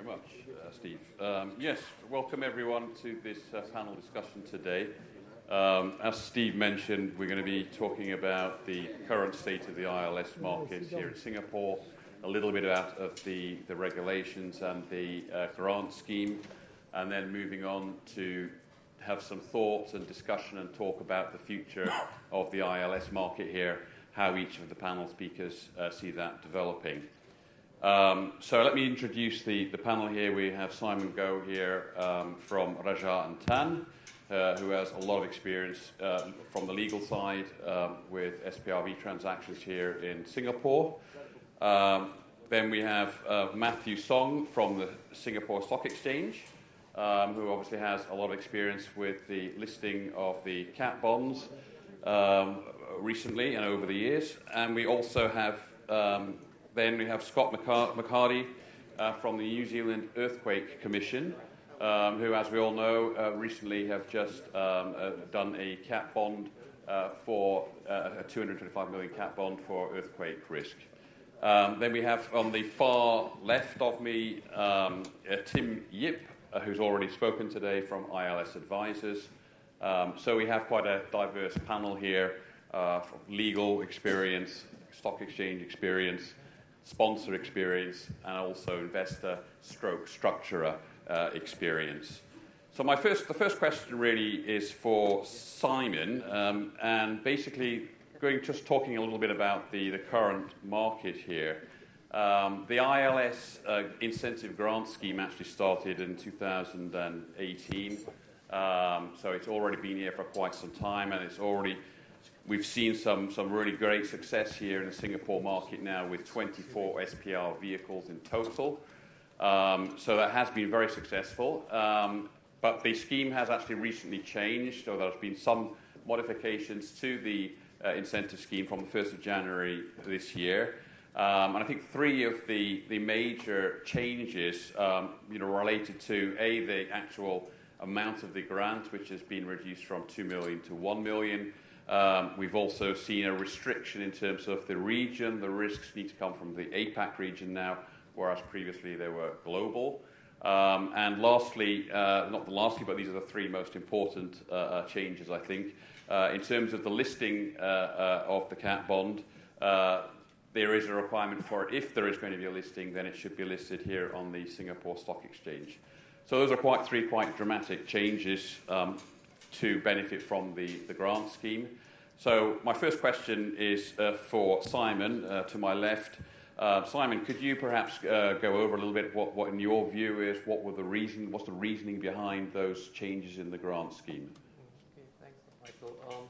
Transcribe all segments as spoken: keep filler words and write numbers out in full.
much, uh, Steve. Um, yes, welcome everyone to this uh, panel discussion today. Um, as Steve mentioned, we're going to be talking about the current state of the I L S market here in Singapore, a little bit out of the, the regulations and the uh, grant scheme, and then moving on to have some thoughts and discussion and talk about the future of the I L S market here, how each of the panel speakers uh, see that developing. Um, so let me introduce the, the panel here. We have Simon Goh here um, from Rajah and Tann, uh, who has a lot of experience uh, from the legal side um, with S P R V transactions here in Singapore. Um, then we have uh, Matthew Song from the Singapore Stock Exchange, um, who obviously has a lot of experience with the listing of the cat bonds um, recently and over the years. And we also have um, Then we have Scott McCarty uh, from the New Zealand Earthquake Commission, um, who, as we all know, uh, recently have just um, uh, done a cat bond uh, for uh, a two hundred twenty-five million cat bond for earthquake risk. Um, then we have on the far left of me um, uh, Tim Yip, uh, who's already spoken today from I L S Advisors. Um, so we have quite a diverse panel here uh, from legal experience, stock exchange experience, sponsor experience, and also investor stroke structurer uh, experience. So my first, the first question really is for Simon, um, and basically going just talking a little bit about the, the current market here. Um, the I L S uh, incentive grant scheme actually started in two thousand eighteen, um, so it's already been here for quite some time, and it's already We've seen some, some really great success here in the Singapore market now with twenty-four S P R vehicles in total. Um, so that has been very successful. Um, but the scheme has actually recently changed, so there's been some modifications to the uh, incentive scheme from the first of January this year. Um, and I think three of the, the major changes um, you know, related to, A, the actual amount of the grant, which has been reduced from two million to one million. Um, we've also seen a restriction in terms of the region. The risks need to come from the APAC region now, whereas previously they were global. Um, and lastly, uh, not the lastly, but these are the three most important uh, uh, changes, I think. Uh, in terms of the listing uh, uh, of the cat bond, uh, there is a requirement for it. If there is going to be a listing, then it should be listed here on the Singapore Stock Exchange. So those are quite three quite dramatic changes um, to benefit from the, the grant scheme. So my first question is uh, for Simon, uh, to my left. Uh, Simon, could you perhaps uh, go over a little bit what, what in your view is, what were the reason, what's the reasoning behind those changes in the grant scheme? Okay, thanks, Michael. Um,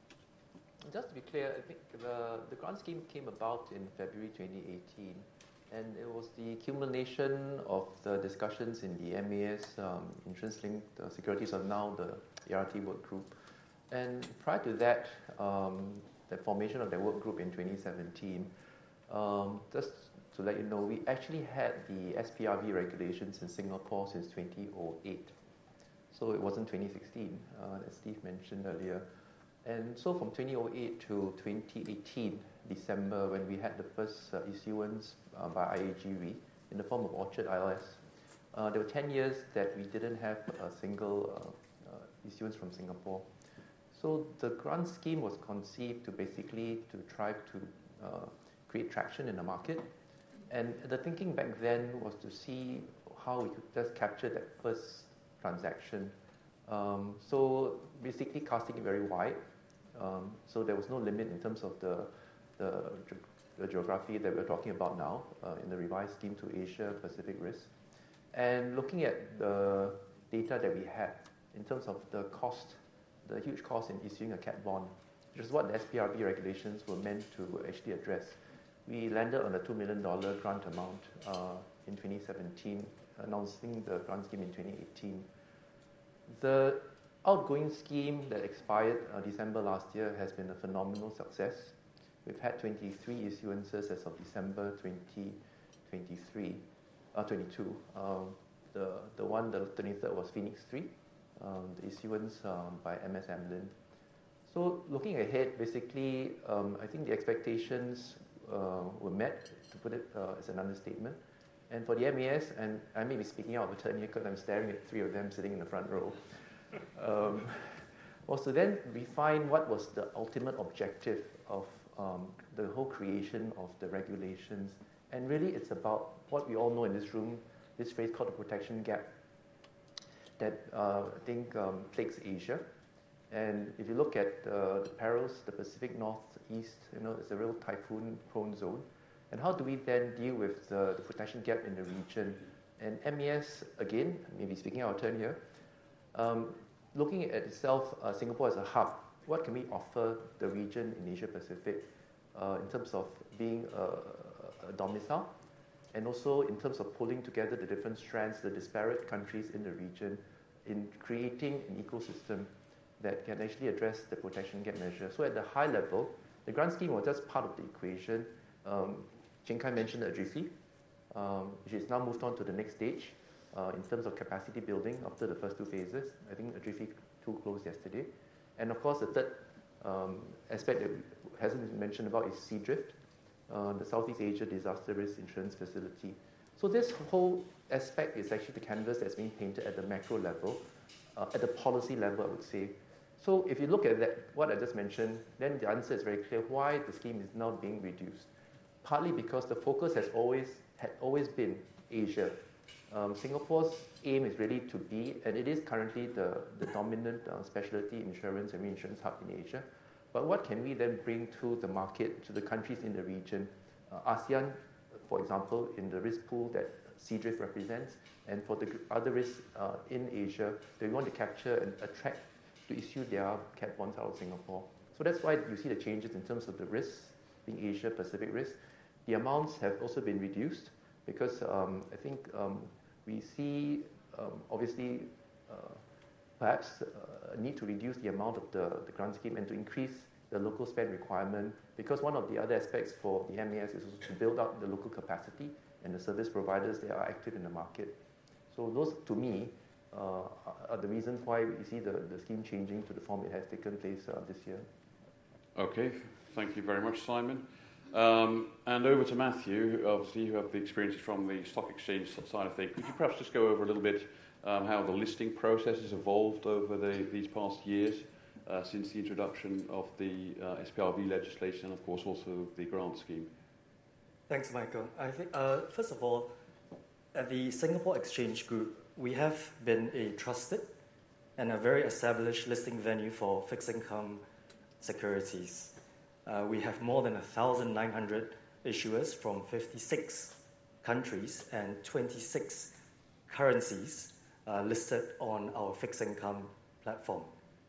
just to be clear, I think the, the grant scheme came about in February twenty eighteen, and it was the accumulation of the discussions in the M A S um, insurance-linked uh, securities, or now the A R T work group. And prior to that, um, the formation of the work group in twenty seventeen, um, just to let you know, we actually had the S P R V regulations in Singapore since two thousand eight. So it wasn't twenty sixteen, uh, as Steve mentioned earlier. And so from two thousand eight to twenty eighteen, December, when we had the first uh, issuance uh, by I A G R E in the form of Orchard I L S, uh, there were ten years that we didn't have a single uh, uh, issuance from Singapore. So the grant scheme was conceived to basically to try to uh, create traction in the market. And the thinking back then was to see how we could just capture that first transaction. Um, so basically casting it very wide. Um, so there was no limit in terms of the, the, the geography that we're talking about now uh, in the revised scheme to Asia Pacific risk. And looking at the data that we had in terms of the cost, the huge cost in issuing a cat bond, which is what the S P R V regulations were meant to actually address. We landed on a two million dollars grant amount uh, in twenty seventeen, announcing the grant scheme in twenty eighteen. The outgoing scheme that expired uh, December last year has been a phenomenal success. We've had twenty-three issuances as of December twenty twenty-three, uh, twenty-two. Um, the, the one, the twenty-third, was Phoenix three. Um, the issuance um, by M S Amlin. So looking ahead, basically, um, I think the expectations uh, were met, to put it uh, as an understatement. And for the M A S, and I may be speaking out of turn here because I'm staring at three of them sitting in the front row, um, was to then refine what was the ultimate objective of um, the whole creation of the regulations. And really it's about what we all know in this room, this phrase called the protection gap that uh, I think um, plagues Asia. And if you look at uh, the perils, the Pacific Northeast, you know, it's a real typhoon-prone zone. And how do we then deal with the, the protection gap in the region? And M A S, again, maybe speaking out of turn here, um, looking at itself, uh, Singapore as a hub, what can we offer the region in Asia Pacific uh, in terms of being a, a domicile, and also in terms of pulling together the different strands, the disparate countries in the region, in creating an ecosystem that can actually address the protection gap measure. So at the high level, the grant scheme was just part of the equation. Um, Ching Kai mentioned the ADRIFI, um, which is now moved on to the next stage uh, in terms of capacity building after the first two phases. I think ADRIFI two closed yesterday. And of course, the third um, aspect that hasn't been mentioned about is SEADRIFT, uh, the Southeast Asia Disaster Risk Insurance Facility. So this whole aspect is actually the canvas that's being painted at the macro level, uh, at the policy level, I would say. So if you look at that, what I just mentioned, then the answer is very clear why the scheme is now being reduced. Partly because the focus has always had always been Asia. Um, Singapore's aim is really to be, and it is currently the, the dominant uh, specialty insurance and reinsurance hub in Asia. But what can we then bring to the market, to the countries in the region? Uh, ASEAN, for example, in the risk pool that SEADRIFT represents, and for the other risks uh, in Asia that we want to capture and attract to issue their cat bonds out of Singapore. So that's why you see the changes in terms of the risks, being Asia Pacific risk. The amounts have also been reduced because um, I think um, we see, um, obviously, uh, perhaps uh, a need to reduce the amount of the, the grant scheme and to increase the local spend requirement, because one of the other aspects for the M A S is also to build up the local capacity and the service providers that are active in the market. So those, to me, uh, are the reasons why we see the, the scheme changing to the form it has taken place uh, this year. Okay, thank you very much, Simon. Um, and over to Matthew. Obviously, you have the experiences from the stock exchange side of things. Could you perhaps just go over a little bit um, how the listing process has evolved over the, these past years uh, since the introduction of the uh, S P R V legislation and, of course, also the grant scheme? Thanks, Michael. I think, uh, first of all, at the Singapore Exchange Group, we have been a trusted and a very established listing venue for fixed income securities. Uh, we have more than one thousand nine hundred issuers from fifty-six countries and twenty-six currencies uh, listed on our fixed income platform.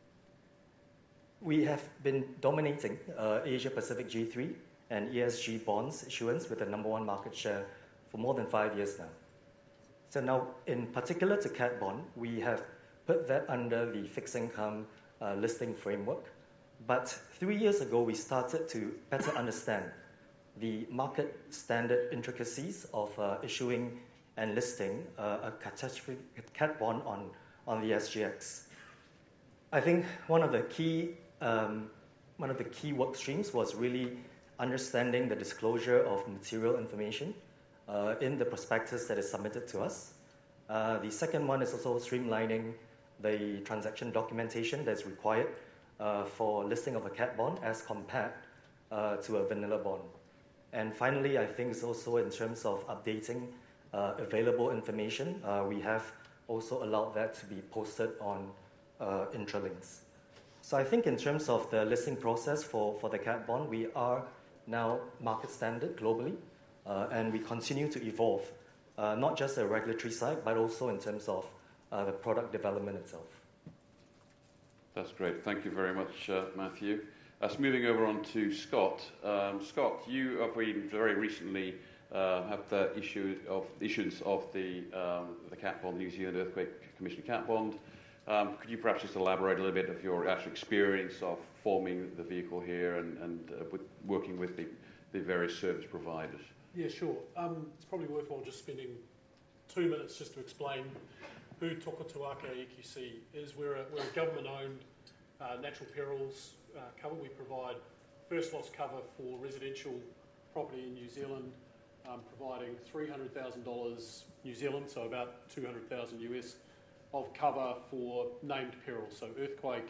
We have been dominating uh, Asia Pacific G three and E S G bonds issuance with the number one market share for more than five years now. So now, in particular to cat bond, we have put that under the fixed income uh, listing framework. But three years ago, we started to better understand the market standard intricacies of uh, issuing and listing uh, a catastrophe cat bond on, on the S G X. I think one of the key um, one of the key work streams was really understanding the disclosure of material information uh, in the prospectus that is submitted to us. Uh, the second one is also streamlining the transaction documentation that's required uh, for listing of a cat bond as compared uh, to a vanilla bond. And finally, I think it's also in terms of updating uh, available information. Uh, we have also allowed that to be posted on uh, Intralinks. So I think in terms of the listing process for, for the cat bond, we are now market standard globally, uh, and we continue to evolve, uh, not just the regulatory side, but also in terms of uh, the product development itself. That's great. Thank you very much, uh, Matthew. Uh, so moving over on to Scott. Um, Scott, you have been very recently uh, have the issue of issuance of the um, the cat bond, New Zealand Earthquake Commission cat bond. Um, could you perhaps just elaborate a little bit of your actual experience of forming the vehicle here and, and uh, with working with the, the various service providers? Yeah, sure. Um, it's probably worthwhile just spending two minutes just to explain who Tokatuaka E Q C is. We're a, we're a government-owned uh, natural perils uh, cover. We provide first loss cover for residential property in New Zealand, um, providing three hundred thousand dollars New Zealand, so about two hundred thousand U S, of cover for named perils, so earthquake,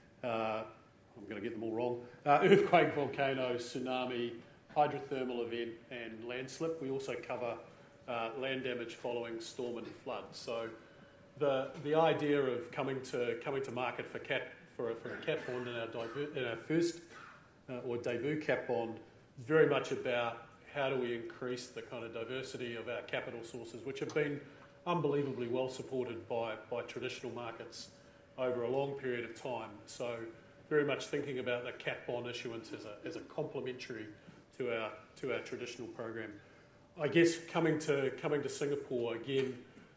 uh, I'm going to get them all wrong, uh, earthquake, volcano, tsunami, hydrothermal event and landslip. We also cover uh, land damage following storm and flood. So the the idea of coming to coming to market for cat for a, for a cat bond in our, diver, in our first uh, or debut cat bond is very much about how do we increase the kind of diversity of our capital sources, which have been unbelievably well supported by, by traditional markets over a long period of time. So very much thinking about the cat bond issuance as a, as a complementary to our to our traditional program. I guess coming to coming to Singapore again,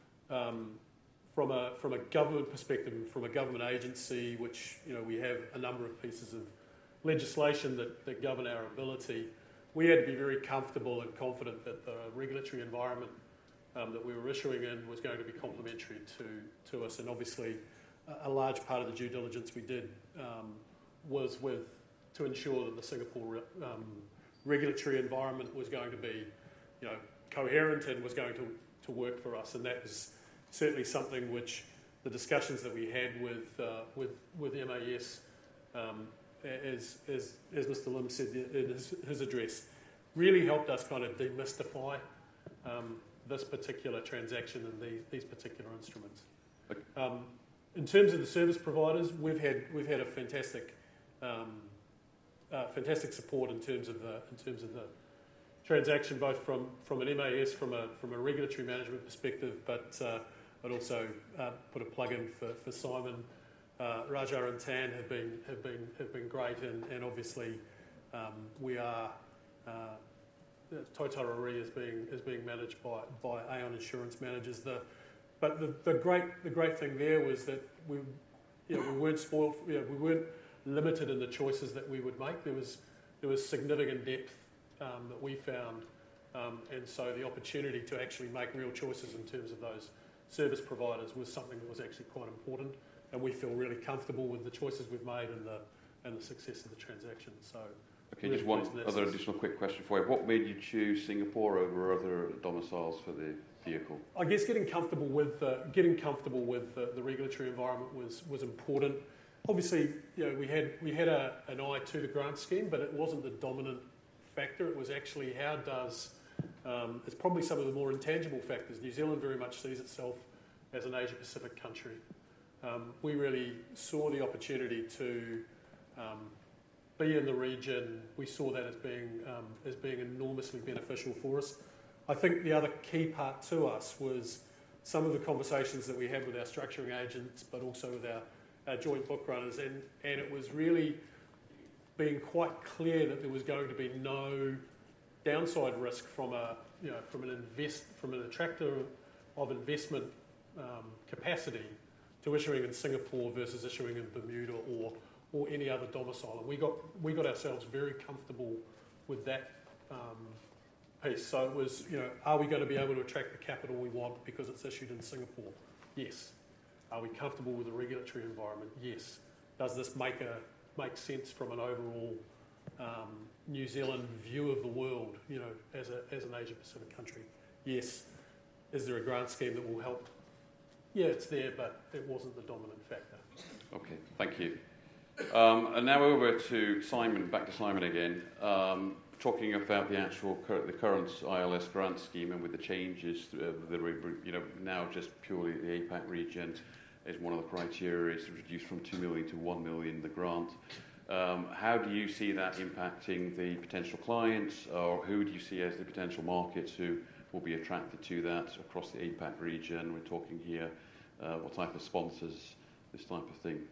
um, from a from a government perspective, from a government agency, which you know we have a number of pieces of legislation that, that govern our ability, we had to be very comfortable and confident that the regulatory environment um, that we were issuing in was going to be complementary to to us. And obviously, a, a large part of the due diligence we did um, was with to ensure that the Singapore um, regulatory environment was going to be, you know, coherent and was going to, to work for us, and that was certainly something which the discussions that we had with uh, with with M A S, um, as as as Mister Lim said in his, his address, really helped us kind of demystify um, this particular transaction and these these particular instruments. Um, in terms of the service providers, we've had we've had a fantastic. Um, Uh, fantastic support in terms of the in terms of the transaction, both from, from an M A S, from a from a regulatory management perspective, but uh, I'd also uh, put a plug in for, for Simon, uh, Raja and Tan have been have been have been great, and, and obviously um, we are uh, Totara Re is being is being managed by by Aon Insurance Managers. The but the, the great the great thing there was that we you know we weren't spoiled you know, we weren't limited in the choices that we would make. There was there was significant depth um, that we found, um, and so the opportunity to actually make real choices in terms of those service providers was something that was actually quite important, and we feel really comfortable with the choices we've made and the and the success of the transaction. So, okay, really just one other sense. additional quick question for you. What made you choose Singapore over other domiciles for the vehicle? I guess getting comfortable with uh, getting comfortable with the, the regulatory environment was was important. Obviously, you know, we had we had a, an eye to the grant scheme, but it wasn't the dominant factor. It was actually how does um, it's probably some of the more intangible factors. New Zealand very much sees itself as an Asia Pacific country. Um, we really saw the opportunity to um, be in the region. We saw that as being um, as being enormously beneficial for us. I think the other key part to us was some of the conversations that we had with our structuring agents, but also with our our joint book runners, and, and it was really being quite clear that there was going to be no downside risk from a you know from an invest from an attractor of investment um, capacity to issuing in Singapore versus issuing in Bermuda or or any other domicile, and we got we got ourselves very comfortable with that um, piece. So it was you know are we going to be able to attract the capital we want because it's issued in Singapore? Yes. Are we comfortable with the regulatory environment? Yes. Does this make a make sense from an overall um, New Zealand view of the world, you know, as a as an Asia Pacific country? Yes. Is there a grant scheme that will help? Yeah, it's there, but it wasn't the dominant factor. Okay, thank you. Um, and now over to Simon, back to Simon again, um, talking about the actual the current I L S grant scheme and with the changes, uh, the you know now just purely the APAC region is one of the criteria is reduced from two million to one million the grant. Um, how do you see that impacting the potential clients, or who do you see as the potential markets who will be attracted to that across the APAC region? We're talking here, uh, what type of sponsors, this type of thing.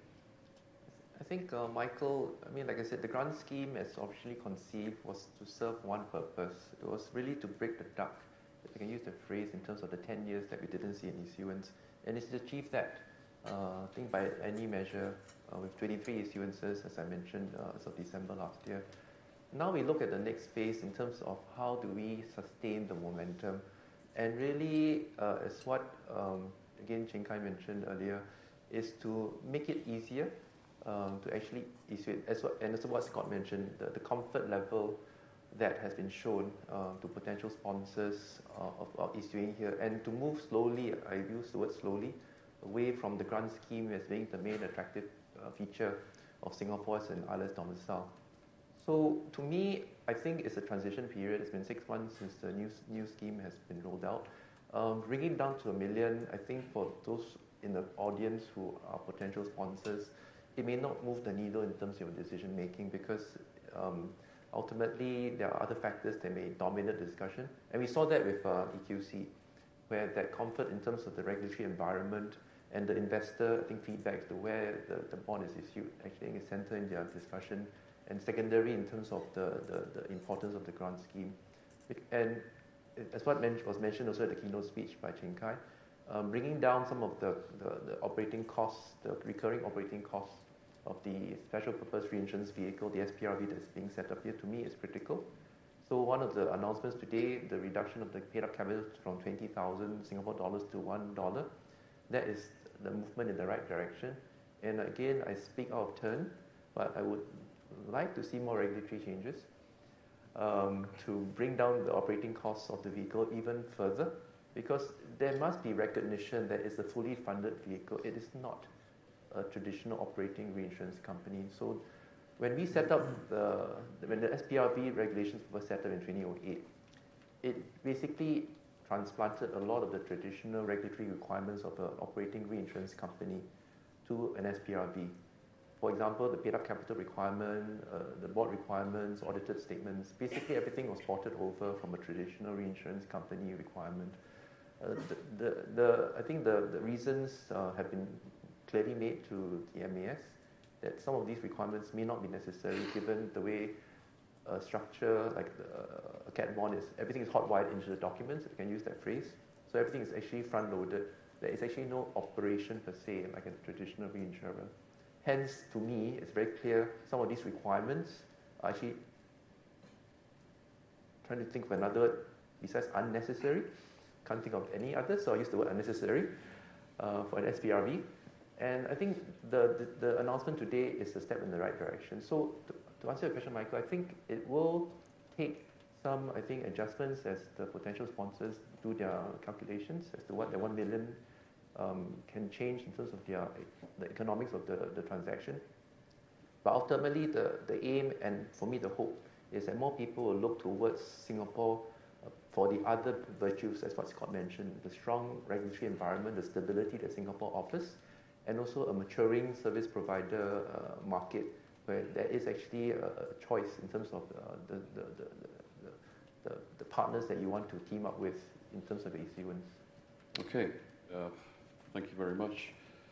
I think, uh, Michael, I mean, like I said, the grant scheme as originally conceived was to serve one purpose. It was really to break the duck, if I can use the phrase, in terms of the ten years that we didn't see any issuance. And it's achieved that, uh, I think, by any measure, uh, with twenty-three issuances, as I mentioned, uh, as of December last year. Now we look at the next phase in terms of how do we sustain the momentum. And really, uh, as what, um, again, Cheng Kai mentioned earlier, is to make it easier Um, to actually issue it, as what, and as what Scott mentioned, the, the comfort level that has been shown uh, to potential sponsors uh, of, of issuing here, and to move slowly, I use the word slowly, away from the grant scheme as being the main attractive uh, feature of Singapore as an I L S domicile. So to me, I think it's a transition period. It's been six months since the new, new scheme has been rolled out. Um, bringing down to a million, I think for those in the audience who are potential sponsors, it may not move the needle in terms of decision making, because um, ultimately there are other factors that may dominate the discussion. And we saw that with uh, E Q C, where that comfort in terms of the regulatory environment and the investor, I think, feedback to where the, the bond is issued actually is centered in their discussion, and secondary in terms of the, the, the importance of the grant scheme. And as what was mentioned also at the keynote speech by Ching Kai, um, bringing down some of the, the, the operating costs, the recurring operating costs of the special purpose reinsurance vehicle, the S P R V that's being set up here, to me is critical. So one of the announcements today, the reduction of the paid up capital from twenty thousand Singapore dollars to one dollar, that is the movement in the right direction. And again, I speak out of turn, but I would like to see more regulatory changes um, to bring down the operating costs of the vehicle even further, because there must be recognition that it's a fully funded vehicle. It is not a traditional operating reinsurance company. So when we set up the, when the S P R V regulations were set up in twenty oh eight, it basically transplanted a lot of the traditional regulatory requirements of an operating reinsurance company to an S P R V. For example, the paid up capital requirement, uh, the board requirements, audited statements, basically everything was ported over from a traditional reinsurance company requirement. Uh, the, the, the, I think the, the reasons uh, have been clearly made to the M A S that some of these requirements may not be necessary given the way a structure like the, uh, a cat bond is, everything is hot-wired into the documents, if you can use that phrase. So everything is actually front-loaded. There is actually no operation per se like a traditional reinsurer. Hence, to me, it's very clear some of these requirements are actually, trying to think of another word besides unnecessary. Can't think of any other, so I use the word unnecessary uh, for an S P R V. And I think the, the, the announcement today is a step in the right direction. So to, to answer your question, Michael, I think it will take some, I think, adjustments as the potential sponsors do their calculations as to what the one million um, can change in terms of their, the economics of the, the transaction. But ultimately, the, the aim and for me the hope is that more people will look towards Singapore uh, for the other virtues, as what Scott mentioned, the strong regulatory environment, the stability that Singapore offers, and also a maturing service provider uh, market where there is actually a, a choice in terms of uh, the, the, the, the, the, the partners that you want to team up with in terms of issuance. Okay, uh, thank you very much.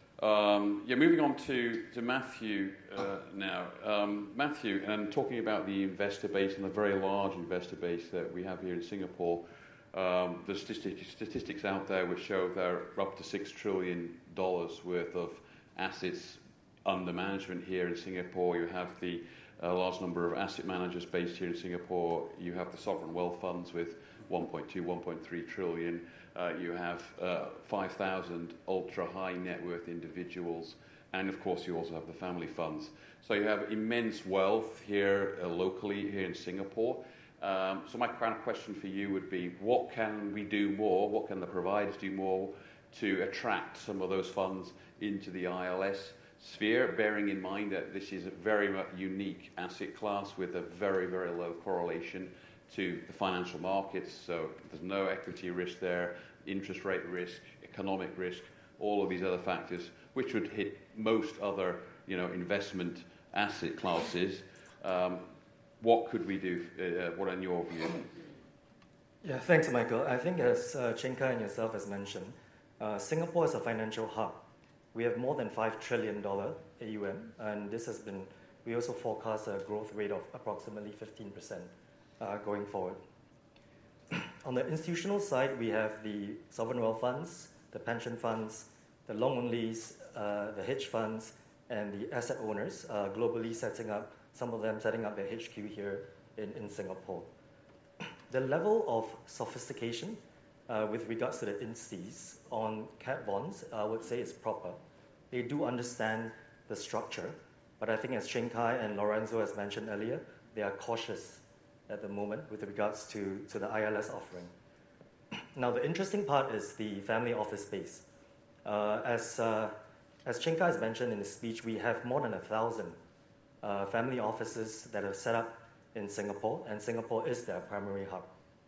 Um, yeah, moving on to, to Matthew uh, now. Um, Matthew, and talking about the investor base and the very large investor base that we have here in Singapore, um, the statistics, statistics out there which show there are up to six trillion dollars worth of assets under management here in Singapore. You have the uh, large number of asset managers based here in Singapore. You have the sovereign wealth funds with one point two, one point three trillion. Uh, you have uh, five thousand ultra-high net worth individuals, and of course you also have the family funds. So you have immense wealth here uh, locally here in Singapore. Um, so my kind of question for you would be, what can we do more, what can the providers do more to attract some of those funds into the I L S sphere, bearing in mind that this is a very much unique asset class with a very, very low correlation to the financial markets, so there's no equity risk there, interest rate risk, economic risk, all of these other factors, which would hit most other, you know, investment asset classes. Um, what could we do? Uh, what in your view? Yeah, thanks, Michael. I think as uh, Ching Kai and yourself has mentioned, uh, Singapore is a financial hub. We have more than five trillion dollars A U M, and this has been, we also forecast a growth rate of approximately fifteen percent. Uh, going forward. On the institutional side, we have the sovereign wealth funds, the pension funds, the long-onlys, uh, the hedge funds, and the asset owners, uh, globally setting up, some of them setting up their H Q here in, in Singapore. The level of sophistication uh, with regards to the instis on cat bonds, I would say is proper. They do understand the structure, but I think as Ching Kai and Lorenzo has mentioned earlier, they are cautious at the moment with regards to, to the I L S offering. Now, the interesting part is the family office space. Uh, as, uh, as Ching Kai has mentioned in his speech, we have more than a thousand uh, family offices that are set up in Singapore, and Singapore is their primary hub.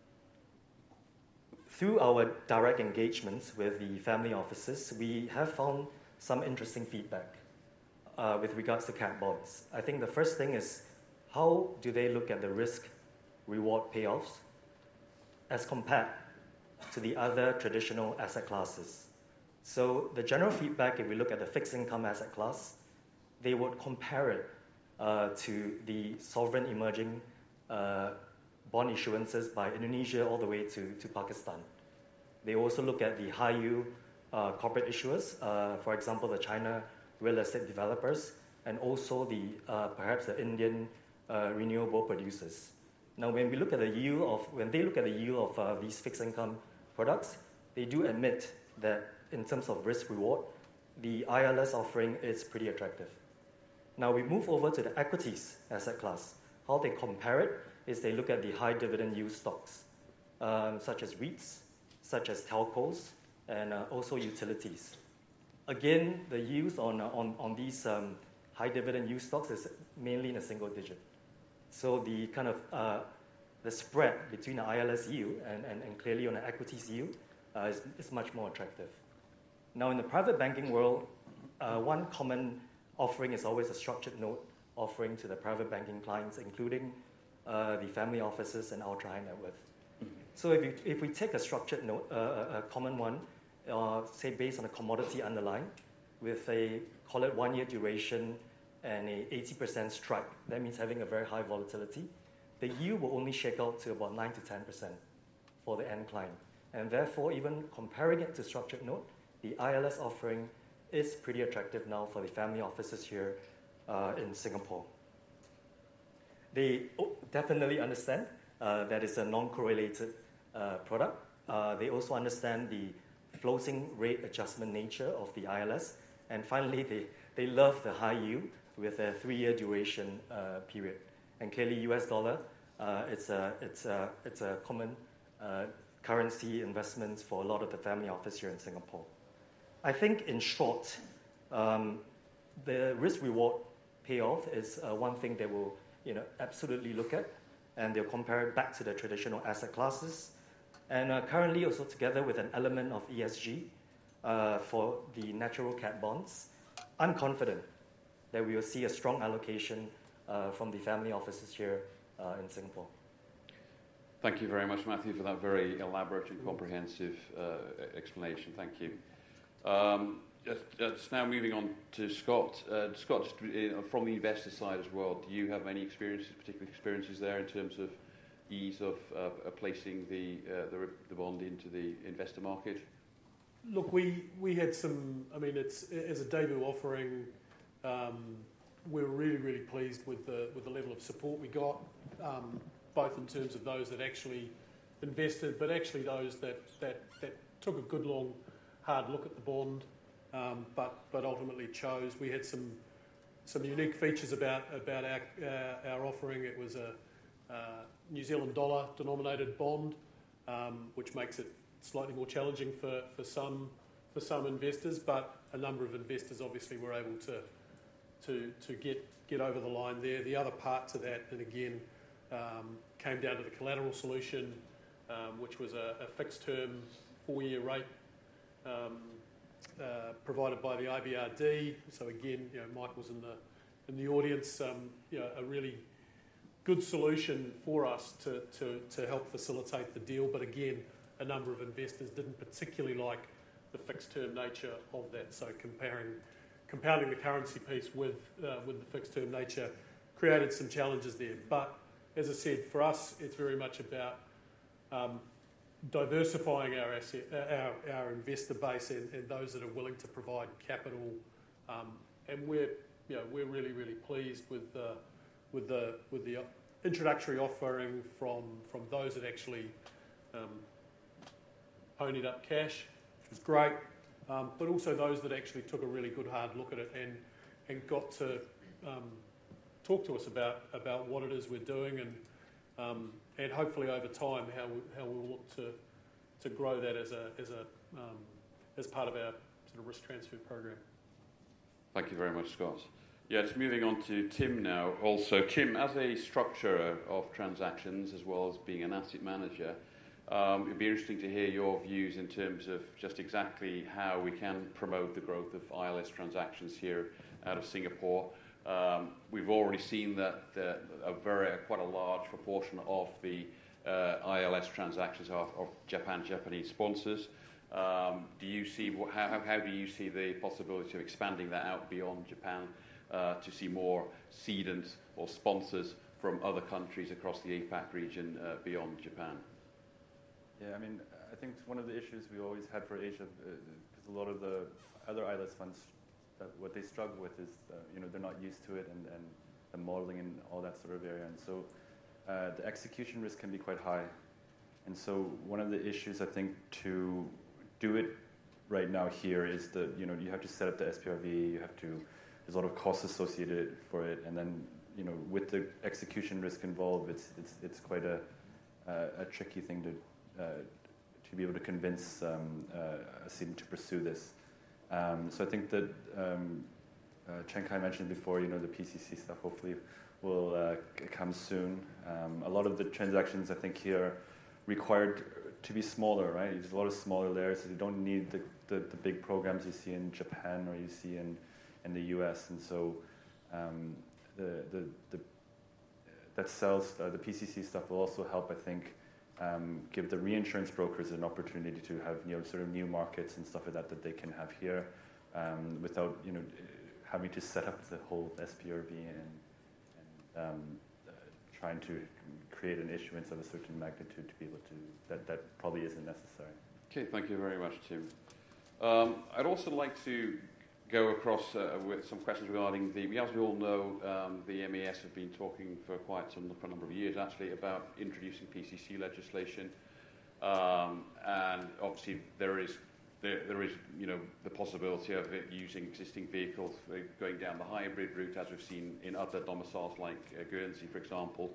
Through our direct engagements with the family offices, we have found some interesting feedback uh, with regards to cat bonds. I think the first thing is, how do they look at the risk-reward payoffs as compared to the other traditional asset classes? So the general feedback, if we look at the fixed income asset class, they would compare it uh, to the sovereign emerging uh, bond issuances by Indonesia all the way to, to Pakistan. They also look at the high yield uh, corporate issuers, uh, for example, the China real estate developers, and also the uh, perhaps the Indian uh, renewable producers. Now, when we look at the yield of, when they look at the yield of uh, these fixed income products, they do admit that in terms of risk reward, the I L S offering is pretty attractive. Now we move over to the equities asset class. How they compare it is they look at the high dividend yield stocks, um, such as REITs, such as telcos, and uh, also utilities. Again, the yields on, uh, on, on these um, high dividend yield stocks is mainly in a single digit. So the kind of uh, the spread between the I L S yield and, and, and clearly on the equities yield uh, is, is much more attractive. Now in the private banking world, uh, one common offering is always a structured note offering to the private banking clients, including uh, the family offices and ultra high net worth. So if, you, if we take a structured note, uh, a common one, uh, say based on a commodity underlying, with a, call it one year duration and a eighty percent strike, that means having a very high volatility, the yield will only shake out to about nine to ten percent for the end client. And therefore, even comparing it to structured note, the I L S offering is pretty attractive now for the family offices here uh, in Singapore. They definitely understand uh, that it's a non-correlated uh, product. Uh, they also understand the floating rate adjustment nature of the I L S. And finally, they, they love the high yield with a three-year duration uh, period. And clearly, U S dollar, uh, it's, a, it's, a, it's a common uh, currency investment for a lot of the family office here in Singapore. I think, in short, um, the risk-reward payoff is uh, one thing they will, you know, absolutely look at, and they'll compare it back to the traditional asset classes. And uh, currently, also together with an element of E S G uh, for the natural cat bonds, I'm confident that we will see a strong allocation uh, from the family offices here uh, in Singapore. Thank you very much, Matthew, for that very elaborate and comprehensive uh, explanation. Thank you. Um, just, just now moving on to Scott. Uh, Scott, just, uh, from the investor side as well, do you have any experiences, particular experiences there in terms of ease of uh, placing the, uh, the the bond into the investor market? Look, we, we had some, I mean, it's as a debut offering, um, we were really, really pleased with the with the level of support we got, um, both in terms of those that actually invested, but actually those that, that, that took a good long hard look at the bond, um, but but ultimately chose. We had some some unique features about about our uh, our offering. It was a uh, New Zealand dollar denominated bond, um, which makes it slightly more challenging for, for some for some investors. But a number of investors obviously were able to to to get get over the line there. The other part to that, and again, um, came down to the collateral solution, um, which was a, a fixed term four year rate. Um, uh, provided by the I B R D. So again, you know, Mike was in the in the audience. Um, you know, a really good solution for us to, to to help facilitate the deal. But again, a number of investors didn't particularly like the fixed term nature of that. So comparing compounding the currency piece with uh, with the fixed term nature created some challenges there. But as I said, for us, it's very much about um, diversifying our asset, our, our investor base, and, and those that are willing to provide capital, um, and we're you know we're really really pleased with the with the with the introductory offering from from those that actually um, ponied up cash, which was great, um, but also those that actually took a really good hard look at it and and got to um, talk to us about about what it is we're doing and um, and hopefully over time how we, how we'll look to to grow that as a as a um, as part of our sort of risk transfer program. Thank you very much, Scott. Yeah, it's moving on to Tim now. Also, Tim, as a structurer of transactions as well as being an asset manager, um, it'd be interesting to hear your views in terms of just exactly how we can promote the growth of I L S transactions here out of Singapore. Um, we've already seen that uh, a very quite a large proportion of the uh, I L S transactions are of Japan Japanese sponsors. Um, do you see how how do you see the possibility of expanding that out beyond Japan uh, to see more cedants or sponsors from other countries across the APAC region uh, beyond Japan? Yeah, I mean, I think one of the issues we always had for Asia, because uh, a lot of the other I L S funds, that what they struggle with is, uh, you know, they're not used to it and, and the modeling and all that sort of area. And so uh, the execution risk can be quite high. And so one of the issues, I think, to do it right now here is that, you know, you have to set up the S P R V, you have to, there's a lot of costs associated for it. And then, you know, with the execution risk involved, it's it's, it's quite a, uh, a tricky thing to Uh, to be able to convince um, uh, a cedant to pursue this. Um, so I think that um, uh, Chen Kai mentioned before, you know, the P C C stuff hopefully will uh, come soon. Um, a lot of the transactions I think here required to be smaller, right? There's a lot of smaller layers, so you don't need the, the, the big programs you see in Japan or you see in, in the U S. And so um, the, the, the, that sells, uh, the P C C stuff will also help, I think, Um, give the reinsurance brokers an opportunity to have, you know, sort of new markets and stuff like that that they can have here um, without, you know, having to set up the whole S P R V and, and um, uh, trying to create an issuance of a certain magnitude to be able to, that, that probably isn't necessary. Okay, thank you very much, Tim. Um, I'd also like to go across uh, with some questions regarding the, as we all know, um, the M A S have been talking for quite some for a number of years actually about introducing P C C legislation, um, and obviously there is there, there is you know the possibility of it using existing vehicles, uh, going down the hybrid route as we've seen in other domiciles like uh, Guernsey, for example.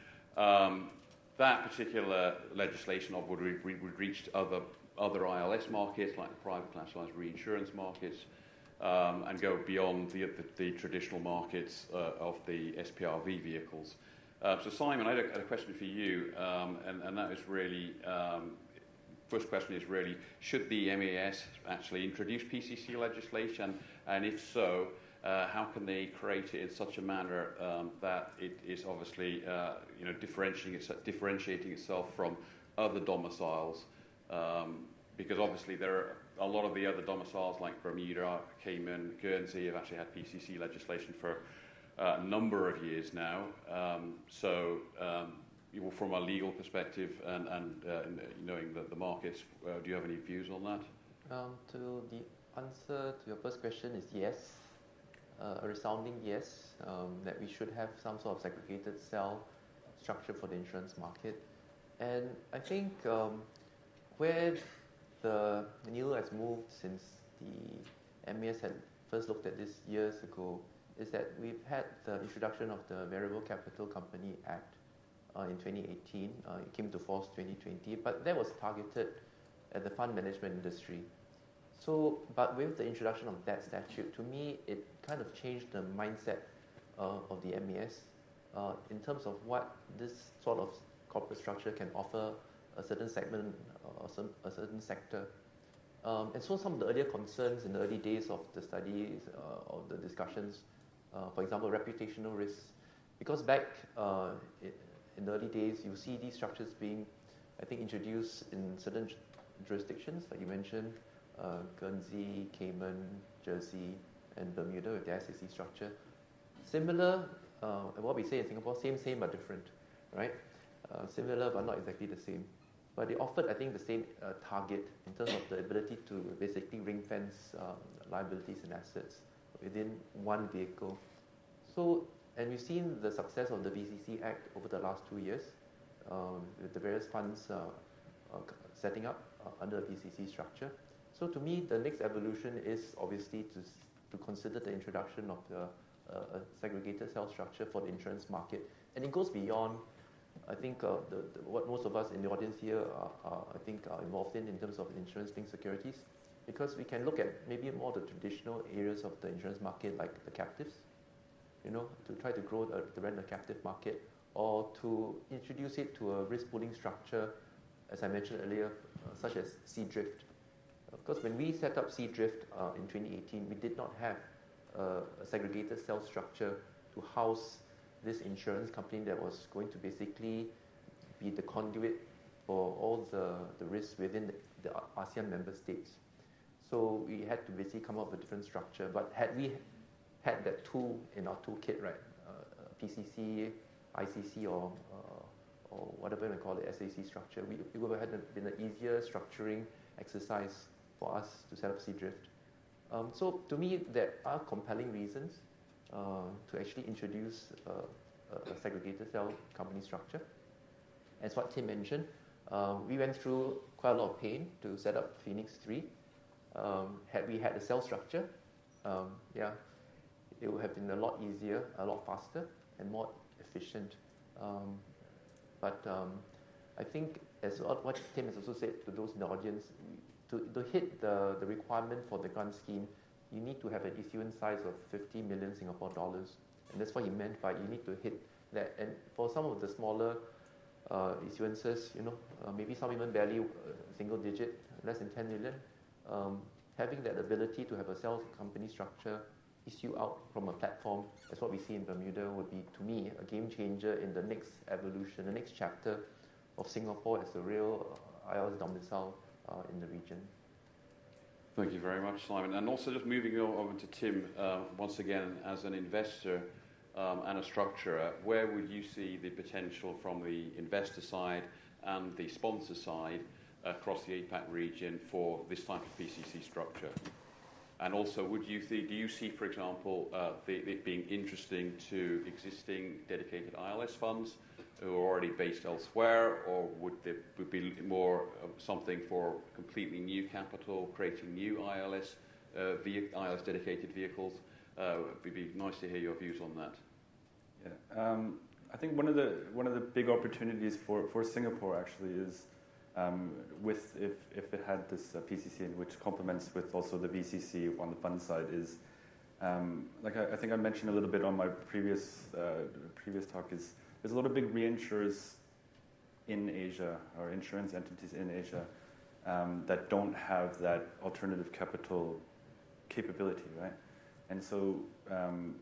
Um, that particular legislation would re- would reach other other I L S markets like the private collateralized reinsurance markets. Um, and go beyond the, the, the traditional markets uh, of the S P R V vehicles. Uh, so Simon, I had a, had a question for you, um, and, and that is really, um, first question is really, should the M A S actually introduce P C C legislation, and if so, uh, how can they create it in such a manner um, that it is obviously uh, you know, differentiating, its, differentiating itself from other domiciles, um, because obviously there are a lot of the other domiciles like Bermuda, Cayman, Guernsey have actually had P C C legislation for uh, a number of years now. Um, so, um, you know, from a legal perspective and, and uh, knowing the, the markets, uh, do you have any views on that? Um, to the answer to your first question is yes, uh, a resounding yes, um, that we should have some sort of segregated cell structure for the insurance market. And I think um, where the needle has moved since the M A S had first looked at this years ago is that we've had the introduction of the Variable Capital Company Act uh, in twenty eighteen. Uh, it came to force twenty twenty, but that was targeted at the fund management industry. So, but with the introduction of that statute, to me, it kind of changed the mindset uh, of the M A S uh, in terms of what this sort of corporate structure can offer a certain segment or some, a certain sector. Um, and so some of the earlier concerns in the early days of the studies uh, or the discussions, uh, for example, reputational risks, because back uh, it, in the early days, you see these structures being, I think, introduced in certain jurisdictions, like you mentioned, uh, Guernsey, Cayman, Jersey, and Bermuda with the S A C structure. Similar, uh, what we say in Singapore, same, same, but different, right? Uh, similar, but not exactly the same. But they offered, I think, the same uh, target in terms of the ability to basically ring fence um, liabilities and assets within one vehicle. So, and we've seen the success of the V C C Act over the last two years um, with the various funds uh, uh, setting up uh, under a V C C structure. So to me, the next evolution is obviously to, to consider the introduction of the uh, a segregated cell structure for the insurance market. And it goes beyond I think uh, the, the, what most of us in the audience here are, are, I think, are involved in in terms of insurance-linked securities, because we can look at maybe more the traditional areas of the insurance market, like the captives, you know, to try to grow the, the rent a captive market, or to introduce it to a risk pooling structure, as I mentioned earlier, uh, such as Seadrift. Because when we set up Seadrift uh, in twenty eighteen, we did not have uh, a segregated sales structure to house this insurance company that was going to basically be the conduit for all the, the risks within the, the ASEAN member states. So we had to basically come up with a different structure. But had we had that tool in our toolkit, right, uh, P C C, I C C, or uh, or whatever we call it, S A C structure, we, it would have been an easier structuring exercise for us to set up Seadrift. Um, so to me, there are compelling reasons uh, to actually introduce uh, a, a segregated cell company structure. As what Tim mentioned, um, we went through quite a lot of pain to set up Phoenix three. Um, had we had a cell structure, um, yeah, it would have been a lot easier, a lot faster, and more efficient. Um, but um, I think, as what Tim has also said to those in the audience, to, to hit the, the requirement for the grant scheme, you need to have an issuance size of fifty million Singapore dollars. And that's what he meant by you need to hit that. And for some of the smaller uh, issuances, you know, uh, maybe some even barely uh, single digit, less than ten million, um, having that ability to have a sales company structure issue out from a platform, as what we see in Bermuda, would be, to me, a game changer in the next evolution, the next chapter of Singapore as a real uh, I L S domicile uh, in the region. Thank you very much, Simon. And also just moving over to Tim, uh, once again, as an investor um, and a structurer, where would you see the potential from the investor side and the sponsor side across the APAC region for this type of P C C structure? And also, would you see, do you see, for example, uh, the, it being interesting to existing dedicated I L S funds who are already based elsewhere, or would there would be more of something for completely new capital, creating new I L S, uh, ve- I L S dedicated vehicles? Uh, it'd be nice to hear your views on that. Yeah, um, I think one of the one of the big opportunities for, for Singapore actually is um, with if if it had this uh, P C C, which complements with also the V C C on the fund side, is um, like I, I think I mentioned a little bit on my previous uh, previous talk, is there's a lot of big reinsurers in Asia, or insurance entities in Asia, um, that don't have that alternative capital capability, right? And so, um,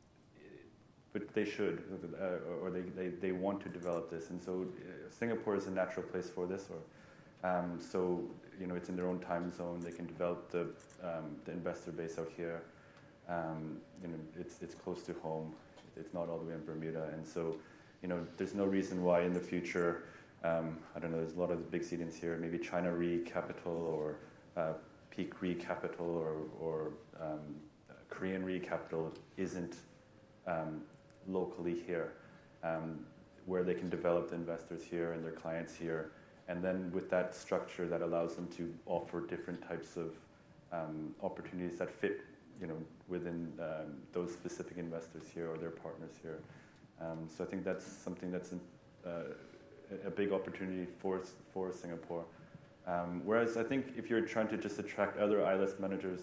but they should, uh, or they, they, they want to develop this. And so uh, Singapore is a natural place for this, or um, so, you know, it's in their own time zone. They can develop the, um, the investor base out here. Um, you know, it's, it's close to home. It's not all the way in Bermuda. And so, you know, there's no reason why in the future, um, I don't know, there's a lot of the big cedents here, maybe China Re Capital or uh, Peak Re Capital or, or um, Korean Re Capital isn't um, locally here, um, where they can develop the investors here and their clients here. And then with that structure that allows them to offer different types of um, opportunities that fit, you know, within um, those specific investors here or their partners here. Um, so I think that's something that's an, uh, a big opportunity for for Singapore. Um, whereas I think if you're trying to just attract other I L S managers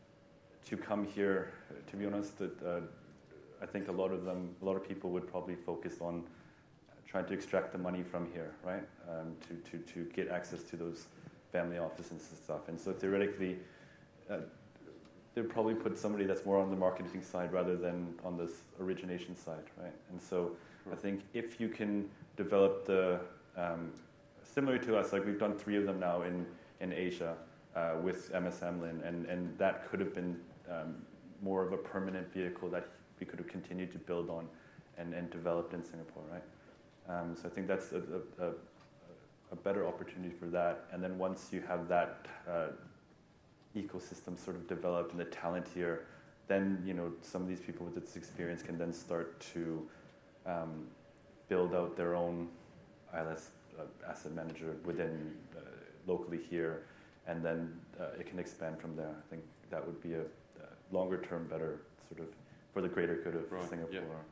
to come here, to be honest, that uh, I think a lot of them, a lot of people would probably focus on trying to extract the money from here, right? Um, to, to, to get access to those family offices and stuff. And so theoretically, uh, they'd probably put somebody that's more on the marketing side rather than on this origination side, right? And so I think if you can develop the, um, similar to us, like we've done three of them now in, in Asia uh, with M S Amlin, and, and that could have been um, more of a permanent vehicle that we could have continued to build on and, and developed in Singapore, right? Um, so I think that's a, a, a, a better opportunity for that. And then once you have that uh, ecosystem sort of developed and the talent here, then, you know, some of these people with this experience can then start to um, build out their own I L S uh, asset manager within uh, locally here, and then uh, it can expand from there. I think that would be a, a longer term, better sort of for the greater good of right. Singapore. Yeah.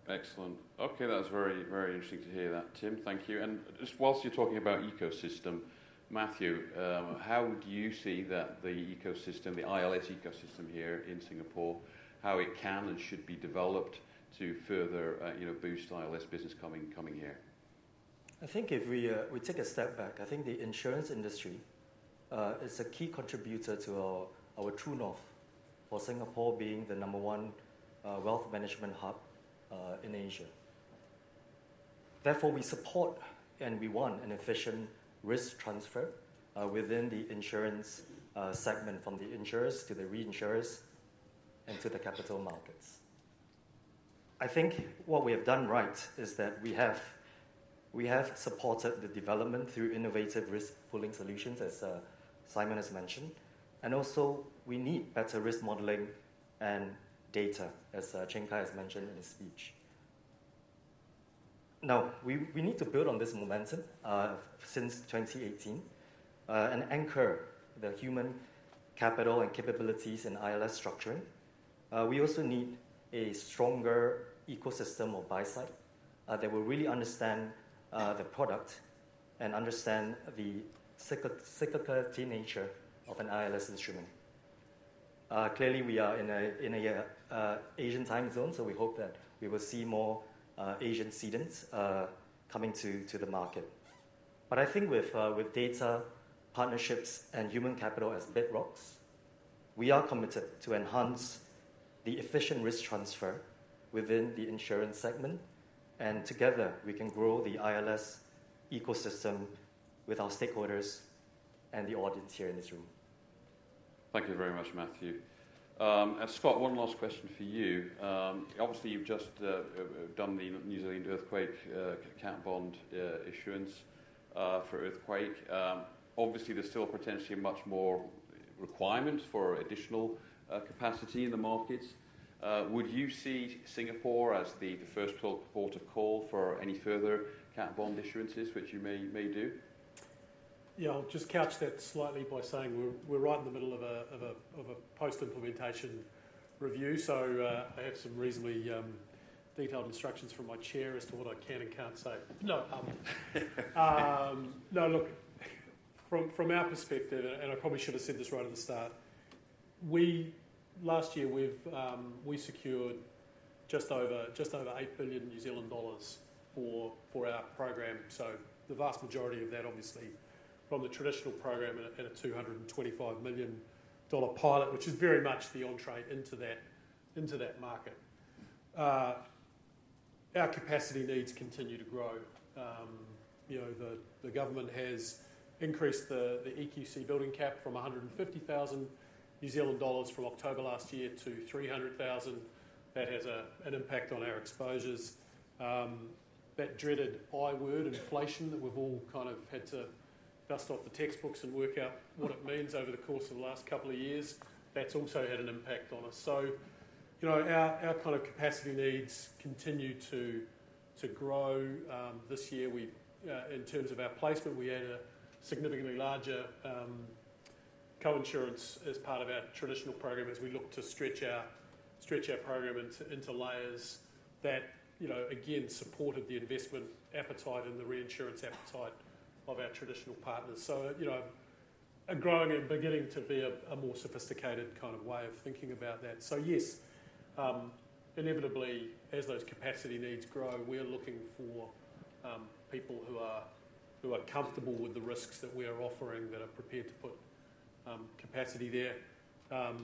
Excellent. Okay, that's very, very interesting to hear that, Tim. Thank you. And just whilst you're talking about ecosystem, Matthew, um, how do you see that the ecosystem, the I L S ecosystem here in Singapore, how it can and should be developed to further, uh, you know, boost I L S business coming coming here? I think if we uh, we take a step back, I think the insurance industry uh, is a key contributor to our, our true north for Singapore being the number one uh, wealth management hub uh, in Asia. Therefore, we support and we want an efficient risk transfer uh, within the insurance uh, segment, from the insurers to the reinsurers and to the capital markets. I think what we have done right is that we have we have supported the development through innovative risk pooling solutions, as uh, Simon has mentioned, and also we need better risk modeling and data, as uh, Cheng Kai has mentioned in his speech. Now, we, we need to build on this momentum uh, since twenty eighteen uh, and anchor the human capital and capabilities in I L S structuring. Uh, we also need a stronger ecosystem or buy side uh, that will really understand uh, the product and understand the cyclicality nature of an I L S instrument. Uh, clearly, we are in a in a uh, Asian time zone, so we hope that we will see more uh, Asian cedants uh, coming to, to the market. But I think with uh, with data, partnerships, and human capital as bedrocks, we are committed to enhance the efficient risk transfer within the insurance segment, and together we can grow the I L S ecosystem with our stakeholders and the audience here in this room. Thank you very much, Matthew. Um, and Scott, one last question for you. Um, obviously, you've just uh, done the New Zealand earthquake uh, cat bond uh, issuance uh, for earthquake. Um, obviously, there's still potentially much more requirements for additional uh, capacity in the markets. Uh, would you see Singapore as the, the first port of call for any further cat bond issuances, which you may may do? Yeah, I'll just couch that slightly by saying we're, we're right in the middle of a, of a, of a post-implementation review, so uh, I have some reasonably um, detailed instructions from my chair as to what I can and can't say. No, um, um, no. Look, from from our perspective, and I probably should have said this right at the start, we last year we've um, we secured just over just over eight billion New Zealand dollars for for our program. So the vast majority of that, obviously, from the traditional program and a two hundred twenty-five million dollars pilot, which is very much the entree into that into that market. Uh, our capacity needs continue to grow. Um, you know, the, the government has increased the, the E Q C building cap from one hundred fifty thousand New Zealand dollars from October last year to three hundred thousand. That has a, an impact on our exposures. Um, that dreaded I word, inflation, that we've all kind of had to dust off the textbooks and work out what it means over the course of the last couple of years, that's also had an impact on us. So, you know, our, our kind of capacity needs continue to to grow. Um, this year, we, uh, in terms of our placement, we had a significantly larger um, co-insurance as part of our traditional program as we look to stretch our stretch our program into, into layers that, you know, again supported the investment appetite and the reinsurance appetite of our traditional partners. So, you know, a growing and beginning to be a, a more sophisticated kind of way of thinking about that. So yes, um, inevitably, as those capacity needs grow, we're looking for um, people who are who are comfortable with the risks that we are offering, that are prepared to put um, capacity there. Um,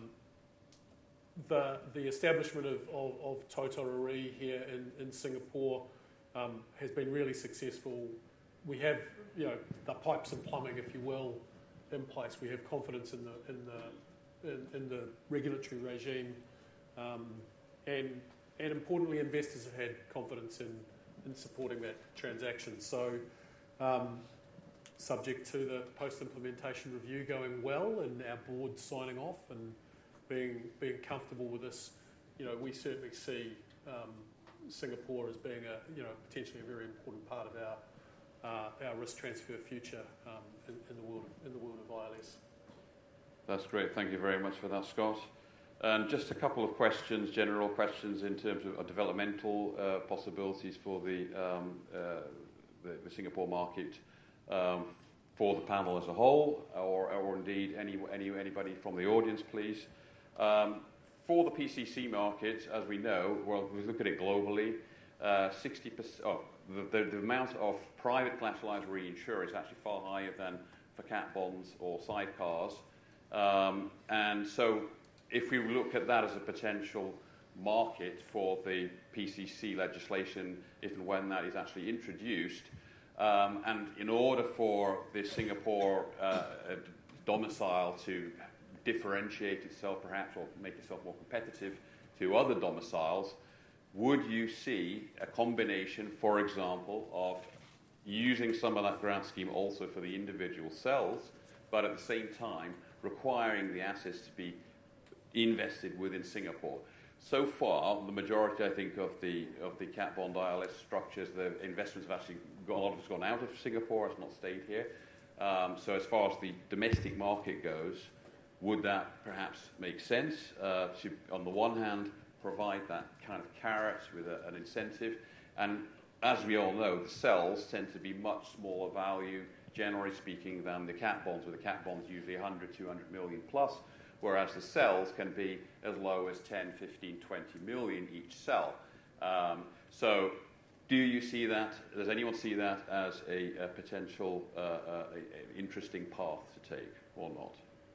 the the establishment of, of, of Totara Re here in, in Singapore um, has been really successful. We have, you know, the pipes and plumbing, if you will, in place. We have confidence in the in the in, in the regulatory regime, um, and and importantly, investors have had confidence in, in supporting that transaction. So, um, subject to the post-implementation review going well and our board signing off and being being comfortable with this, you know, we certainly see um, Singapore as being a, you know, potentially a very important part of our Uh, our risk transfer future um, in, in the world of, in the world of I L S. That's great. Thank you very much for that, Scott. And just a couple of questions, general questions in terms of uh, developmental uh, possibilities for the, um, uh, the, the Singapore market um, for the panel as a whole, or, or indeed any, any, anybody from the audience, please. Um, for the P C C market, as we know, well, we look at it globally, uh, sixty percent, oh, the, the, the amount of private collateralized reinsurance is actually far higher than for cat bonds or sidecars. Um, and so if we look at that as a potential market for the P C C legislation, if and when that is actually introduced, um, and in order for the Singapore uh, domicile to differentiate itself perhaps or make itself more competitive to other domiciles, would you see a combination, for example, of using some of that grant scheme also for the individual cells, but at the same time requiring the assets to be invested within Singapore? So far, the majority, I think, of the of the cat bond I L S structures, the investments have actually gone, a lot of it's gone out of Singapore, it's not stayed here. Um, so as far as the domestic market goes, would that perhaps make sense uh, to, on the one hand, provide that kind of carrot with a, an incentive? And as we all know, the cells tend to be much smaller value, generally speaking, than the cat bonds, with the cat bonds usually one hundred, two hundred million plus, whereas the cells can be as low as ten, fifteen, twenty million each cell. Um, so do you see that, does anyone see that as a, a potential uh, uh, a, a interesting path to take or not?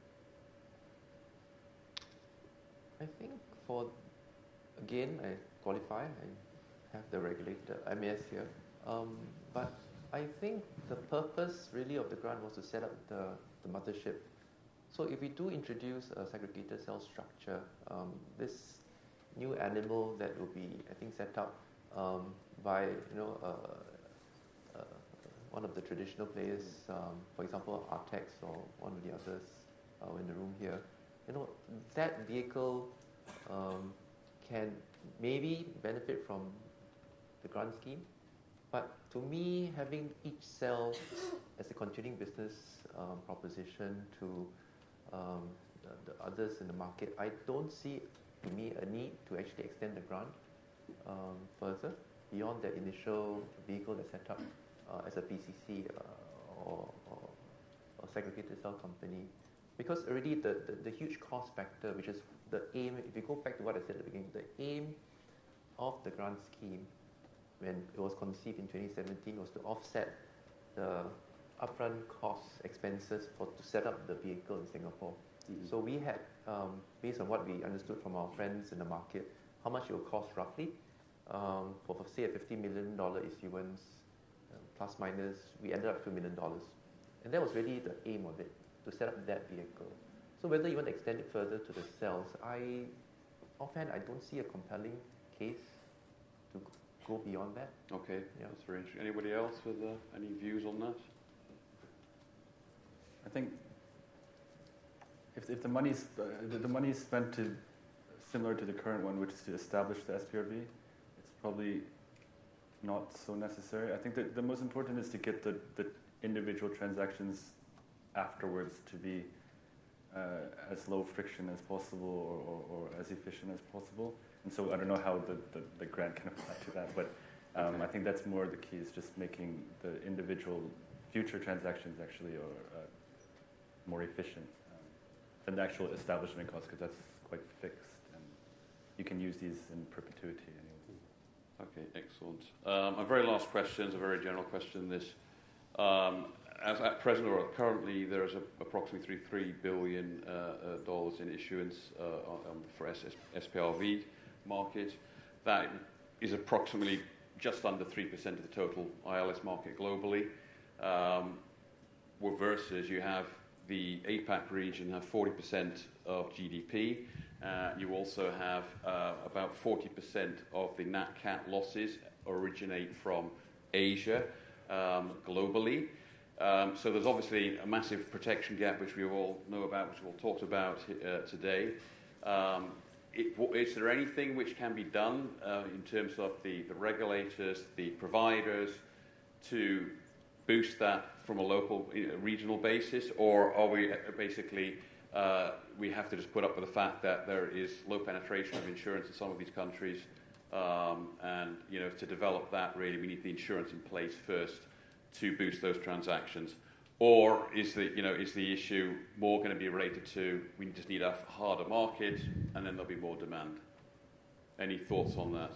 I think for, again, I qualify, I have the regulator, M A S here, um, but I think the purpose really of the grant was to set up the, the mothership. So if we do introduce a segregated cell structure, um, this new animal that will be, I think, set up um, by, you know, uh, uh, one of the traditional players, um, for example, Artex or one of the others uh, in the room here, you know, that vehicle um, can maybe benefit from the grant scheme, but to me, having each cell as a continuing business um, proposition to um, the, the others in the market, I don't see, to me, a need to actually extend the grant um, further beyond that initial vehicle that's set up uh, as a P C C uh, or, or, or segregated cell company. Because already the, the, the huge cost factor, which is the aim, if you go back to what I said at the beginning, the aim of the grant scheme when it was conceived in twenty seventeen was to offset the upfront costs, expenses for to set up the vehicle in Singapore. Mm-hmm. So we had, um, based on what we understood from our friends in the market, how much it will cost roughly um, for, for say a fifty million dollars issuance, um, plus minus, we ended up with two million dollars. And that was really the aim of it, to set up that vehicle. So whether you want to extend it further to the cells, I, offhand, I don't see a compelling case to go beyond that. Okay, yeah. That's very interesting. Anybody else with uh, any views on that? I think if, if the money's uh, the, the money is spent to similar to the current one, which is to establish the S P R V, it's probably not so necessary. I think that the most important is to get the, the individual transactions afterwards to be uh, as low friction as possible or, or, or as efficient as possible. And so I don't know how the, the, the grant can apply to that, but um, I think that's more the key, is just making the individual future transactions actually are uh, more efficient um, than the actual establishment cost, because that's quite fixed and you can use these in perpetuity anyway. Okay, excellent. Um, a very last question is a very general question. This, um, as at present or currently, there is a, approximately three billion dollars uh, uh, in issuance uh, um, for S P R V market. That is approximately just under three percent of the total I L S market globally. Um, versus you have the APAC region have forty percent of G D P. Uh, you also have uh, about forty percent of the Nat Cat losses originate from Asia um, globally. Um, so there's obviously a massive protection gap, which we all know about, which we'll talk about uh, today. Um, it, is there anything which can be done uh, in terms of the, the regulators, the providers, to boost that from a local, you know, regional basis, or are we basically uh, we have to just put up with the fact that there is low penetration of insurance in some of these countries. Um, and, you know, to develop that, really, we need the insurance in place first to boost those transactions. Or is the, you know, is the issue more going to be related to we just need a harder market and then there'll be more demand? Any thoughts on that?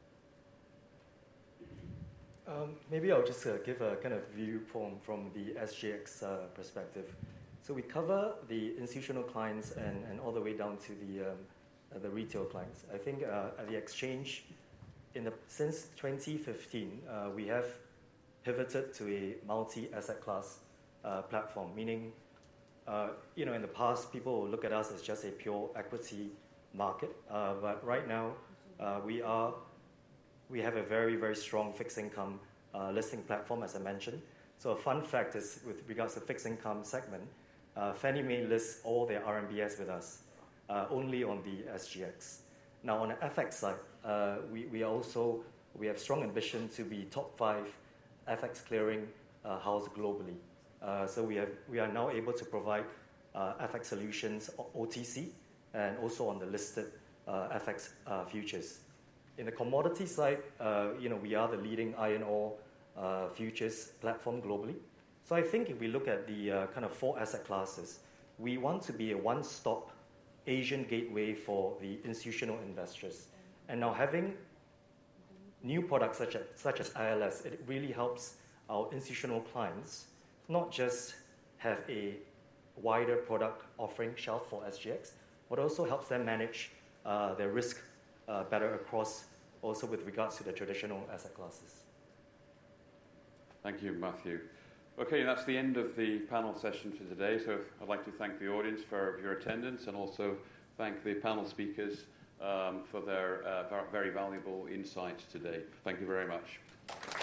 Um, maybe I'll just uh, give a kind of view from, from the S G X uh, perspective. So we cover the institutional clients and, and all the way down to the, um, uh, the retail clients. I think uh, at the exchange, in the, since twenty fifteen, uh, we have pivoted to a multi-asset class uh, platform, meaning, uh, you know, in the past, people will look at us as just a pure equity market, uh, but right now, uh, we are We have a very, very strong fixed income uh, listing platform, as I mentioned. So a fun fact is, with regards to the fixed income segment, uh, Fannie Mae lists all their R M B S with us, uh, only on the S G X. Now, on the F X side, uh, we, we also we have strong ambition to be top five F X clearing uh, house globally. Uh, so we have we are now able to provide uh, F X solutions O T C and also on the listed uh, F X uh, futures. In the commodity side, uh, you know, we are the leading iron ore uh, futures platform globally. So I think if we look at the uh, kind of four asset classes, we want to be a one-stop Asian gateway for the institutional investors. And now having new products such as, such as I L S, it really helps our institutional clients not just have a wider product offering shelf for S G X, but also helps them manage uh, their risk Uh, better across, also with regards to the traditional asset classes. Thank you, Matthew. Okay, that's the end of the panel session for today. So I'd like to thank the audience for your attendance and also thank the panel speakers um, for their uh, very valuable insights today. Thank you very much.